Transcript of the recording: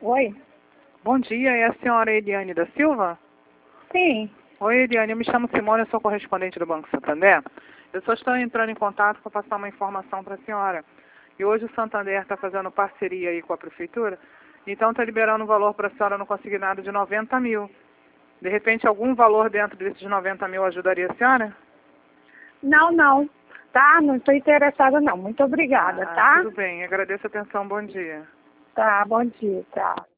Oi? Bom dia, é a senhora Eliane da Silva? Sim. Oi, Eliane, eu me chamo Simone, eu sou correspondente do Banco Santander. Eu só estou entrando em contato para passar uma informação para a senhora. E hoje o Santander está fazendo parceria aí com a prefeitura, então está liberando um valor para a senhora no consignado de 90 mil. De repente, algum valor dentro desses 90 mil ajudaria a senhora? Não. Tá? Não estou interessada, não. Muito obrigada, tá? Tudo bem, agradeço a atenção, bom dia. Tá, bom dia, tá.